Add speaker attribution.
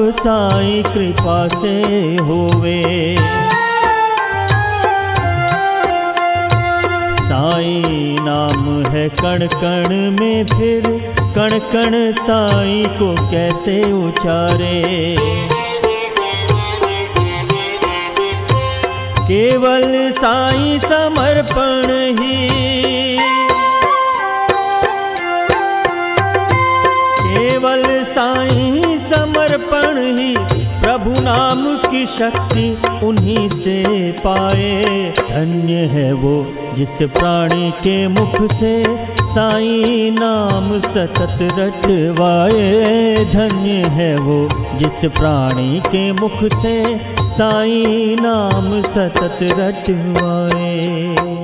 Speaker 1: साईं कृपा से होवे। साईं नाम है कण कण में, फिर कण कण साईं को कैसे उचारे। केवल साईं समर्पण ही, केवल साईं समर्पण ही प्रभु नाम की शक्ति उन्हीं से पाए। धन्य है वो जिस प्राणी के मुख से साईं नाम सतत रटवाए। धन्य है वो जिस प्राणी के मुख से साईं नाम सतत रटवाए।